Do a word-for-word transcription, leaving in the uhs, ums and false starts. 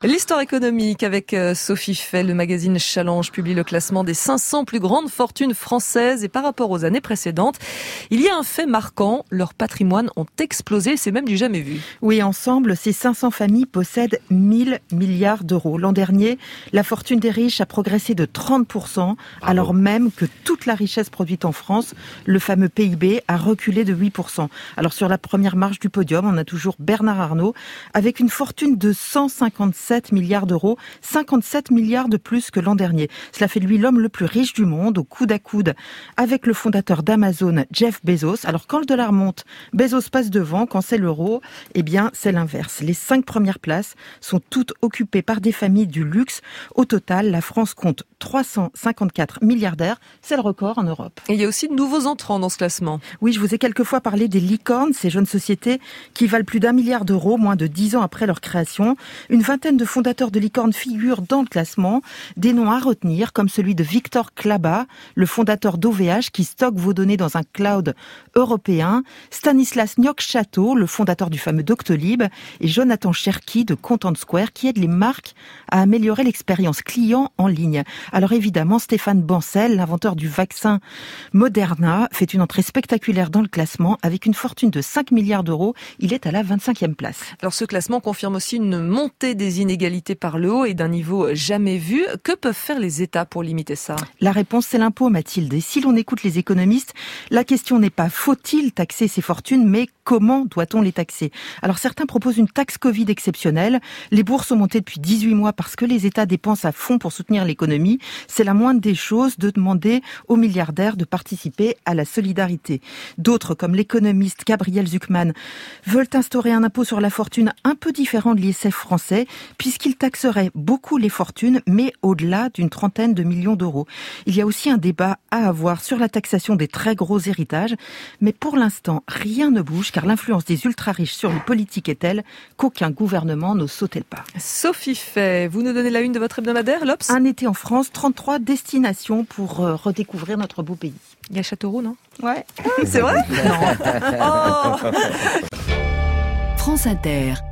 L'histoire économique avec Sophie Fay. Le magazine Challenge publie le classement des cinq cents plus grandes fortunes françaises et par rapport aux années précédentes, il y a un fait marquant, leurs patrimoines ont explosé, c'est même du jamais vu. Oui, ensemble, ces cinq cents familles possèdent mille milliards d'euros. L'an dernier, la fortune des riches a progressé de trente pour cent, Bravo. Alors même que toute la richesse produite en France, le fameux P I B, a reculé de huit pour cent. Alors sur la première marche du podium, on a toujours Bernard Arnault avec une fortune de cent cinquante-sept milliards d'euros, cinquante-sept milliards de plus que l'an dernier. Cela fait de lui l'homme le plus riche du monde, au coude à coude avec le fondateur d'Amazon, Jeff Bezos. Alors quand le dollar monte, Bezos passe devant, quand c'est l'euro, eh bien c'est l'inverse. Les cinq premières places sont toutes occupées par des familles du luxe. Au total, la France compte trois cent cinquante-quatre milliardaires, c'est le record en Europe. Et il y a aussi de nouveaux entrants dans ce classement. Oui, je vous ai quelquefois parlé des licornes, ces jeunes sociétés qui valent plus d'un milliard d'euros, moins de dix ans après leur création. Une vingtaine de fondateurs de licornes figurent dans le classement. Des noms à retenir, comme celui de Victor Klaba, le fondateur d'O V H, qui stocke vos données dans un cloud européen, Stanislas Niok-Chateau, le fondateur du fameux Doctolib, et Jonathan Cherki de Content Square, qui aide les marques à améliorer l'expérience client en ligne. Alors évidemment, Stéphane Bancel, l'inventeur du vaccin Moderna, fait une entrée spectaculaire dans le classement avec une fortune de cinq milliards d'euros. Il est à la vingt-cinquième place. Alors ce classement confirme aussi une montée des inégalités par le haut et d'un niveau jamais vu. Que peuvent faire les États pour limiter ça ? La réponse, c'est l'impôt, Mathilde. Et si l'on écoute les économistes, la question n'est pas faut-il taxer ces fortunes, mais comment doit-on les taxer ? Alors certains proposent une taxe Covid exceptionnelle. Les bourses ont monté depuis dix-huit mois parce que les États dépensent à fond pour soutenir l'économie. C'est la moindre des choses de demander aux milliardaires de participer à la solidarité. D'autres, comme l'économiste Gabriel Zucman, veulent instaurer un impôt sur la fortune un peu différent de l'I S F français, puisqu'il taxerait beaucoup les fortunes, mais au-delà d'une trentaine de millions d'euros. Il y a aussi un débat à avoir sur la taxation des très gros héritages, mais pour l'instant, rien ne bouge, car l'influence des ultra-riches sur les politiques est telle qu'aucun gouvernement n'ose sauter le pas. Sophie Fay, vous nous donnez la une de votre hebdomadaire, l'Obs ? Un été en France, trente-trois destinations pour euh, redécouvrir notre beau pays. Il y a Châteauroux, non ? Ouais. C'est vrai ? Non. Oh France Inter.